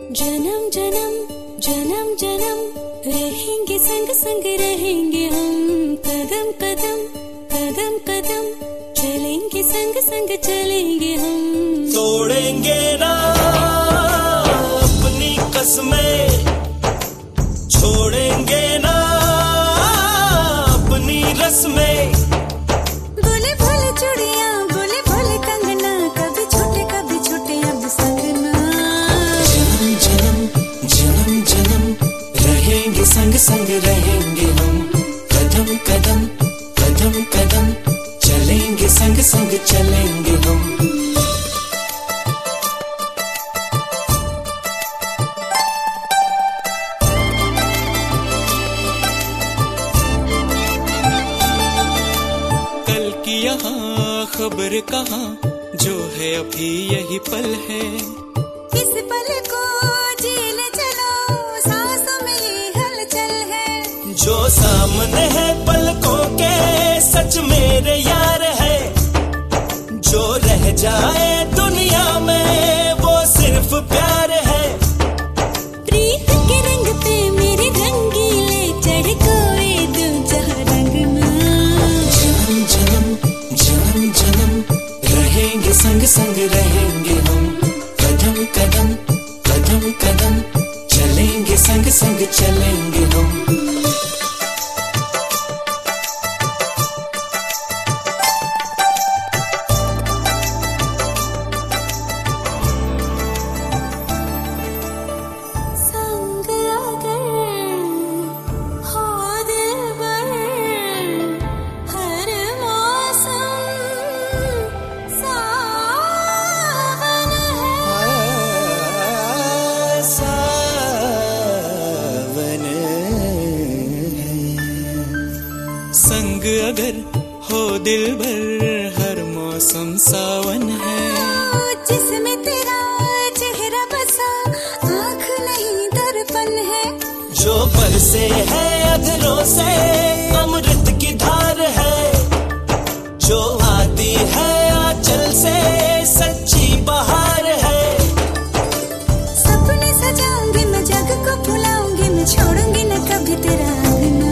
जन्म जन्म जन्म जन्म रहेंगे संग संग रहेंगे हम, कदम कदम कदम कदम चलेंगे संग संग चलेंगे हम। तोड़ेंगे ना अपनी कसमें, छोड़ेंगे ना अपनी रस्में। बोले भोले चूड़ियां बोले भोले कंगना, कभी छोटे अब संगना। जन्म जन्म जन्म जन्म रहेंगे संग संग रहेंगे हम, कदम कदम कदम कदम चलेंगे संग संग चलेंगे हम। कल की यहाँ खबर कहाँ, जो है अभी यही पल है। इस पल को जीले चलो, सांसों में ये हलचल है। जो सामने है पलकों के सच मेरे यार है, जो रह जाए दुनिया में वो सिर्फ प्यार है। प्रीत के रंग पे मेरे रंगीले चढ़ कोई दिल चाह रंगना। जन्म जन्म जन्म जन्म रहेंगे संग संग रहेंगे हम, कदम कदम कदम कदम चलेंगे संग संग चलेंगे हम। संग अगर हो दिल भर हर मौसम सावन है। जिसमें तेरा चेहरा बसा आँख नहीं दर्पण है। जो बरसे है अधरों से अमृत की धार है, जो आती है आंचल से सच्ची बहार है। सपने सजाऊंगी मैं जग को भुलाऊंगी, मैं छोड़ूंगी न कभी तेरा अंगना।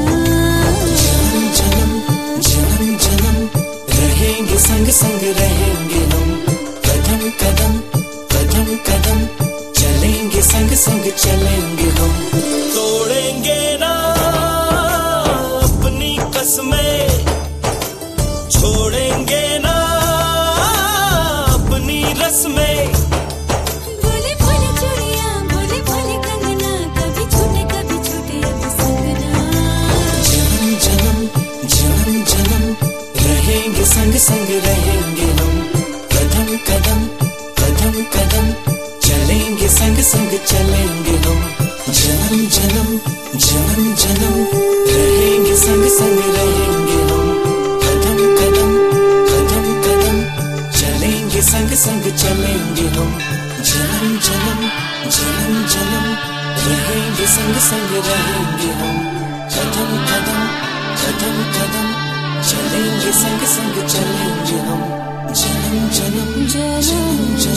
संग संग रहेंगे हम, कदम कदम कदम कदम चलेंगे संग संग चलेंगे हम। तोड़ेंगे ना अपनी कसमें, छोड़ेंगे ना अपनी रस्में। बोले भोले चूड़ियां बोले भोले कंगना, कभी छोटे अब संगना। जन्म जन्म जन्म जन्म रहेंगे संग संग रहेंगे हम, कदम कदम कदम कदम चलेंगे संग संग चलेंगे हम। जन्म जन्म जन्म जन्म रहेंगे संग संग रहेंगे हम, कदम कदम कदम कदम चलेंगे संग संग चलेंगे हम। जन्म जन्म जन्म जन्म रहेंगे संग संग रहेंगे हम, कदम कदम कदम कदम चलेंगे संग संग चलेंगे हम। जन्म जन्म जन्म